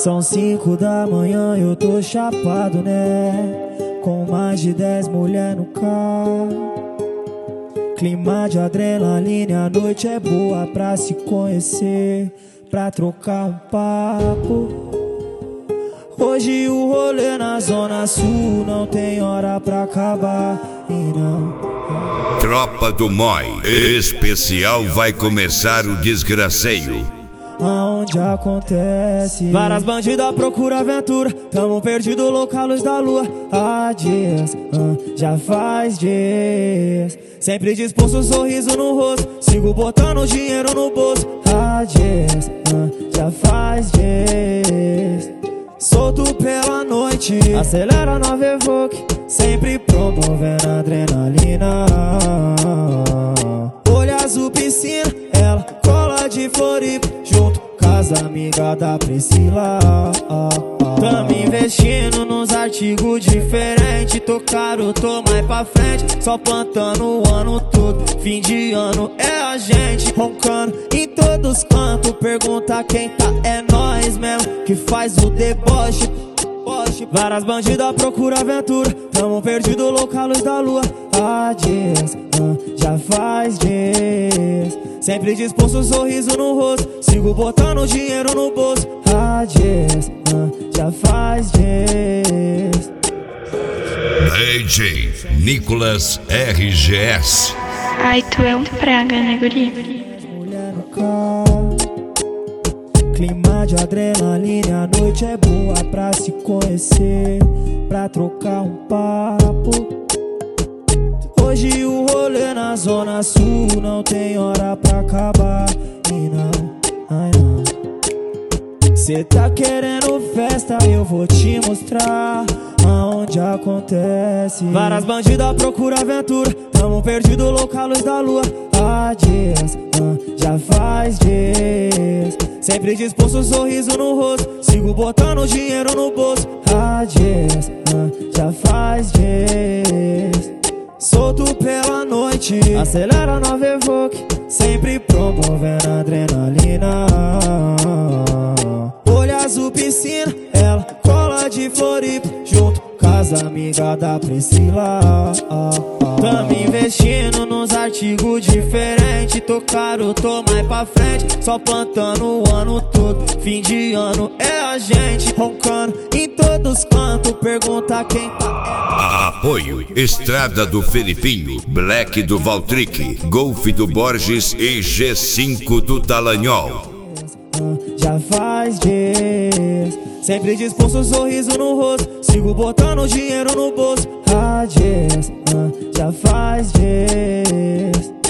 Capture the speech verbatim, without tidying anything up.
São cinco da manhã, eu tô chapado, né? Com mais de dez mulher no carro. Clima de adrenalina, a noite é boa pra se conhecer, pra trocar um papo. Hoje o rolê na Zona Sul não tem hora pra acabar e não. Tropa do Moi, especial vai começar o desgraceio. Aonde acontece várias bandidas procura aventura. Tamo perdido, louca luz da lua. Há dias, ah, já faz dias. Sempre disposto, um sorriso no rosto. Sigo botando dinheiro no bolso. Há dias, ah, já faz dias. Solto pela noite, acelera nova Evoque, sempre promovendo adrenalina. Olho azul piscina, ela cola de Floripa, junto com as amigas da Priscila. Tamo investindo nos artigos diferentes, tô caro, tô mais pra frente, só plantando o ano todo. Fim de ano é a gente roncando em todos os cantos. Pergunta quem tá, é nós mesmo que faz o deboche. Várias bandidas procura aventura, tamo perdido, louca luz da lua. Há dias, ah, já faz dias. Sempre disposto, um sorriso no rosto. Sigo botando dinheiro no bolso. Há dias, ah, já faz dias. D J Nicolas R G S. Ai, tu é um praga, né, guri? Mulher no carro, clima de adrenalina, a noite é boa pra se conhecer, pra trocar um papo. Hoje o rolê na Zona Sul não tem hora pra acabar e não, ai não. Cê tá querendo festa, eu vou te mostrar aonde acontece. Várias bandidas procura aventura, tamo perdido, louca luz da lua. Há dias, ah, já faz dias. Sempre disposto, um sorriso no rosto. Sigo botando dinheiro no bolso. Há dias, ah, já faz dias. Solto pela noite, acelera nova Evoque, sempre promovendo adrenalina. Olho azul piscina, ela cola de Floripa, junto com as amigas da Priscila. Tamo investindo nos artigos diferentes, tô caro, tô mais pra frente, só plantando o ano todo. Fim de ano é a gente roncando em todos os cantos. Pergunta quem tá. Apoio Estrada do Felipinho, Black do Valtric, Golf do Borges e G cinco do Dallagnol. Já faz dias, sempre disposto, um sorriso no rosto. Sigo botando dinheiro no bolso. Há dias, ah, já faz dias.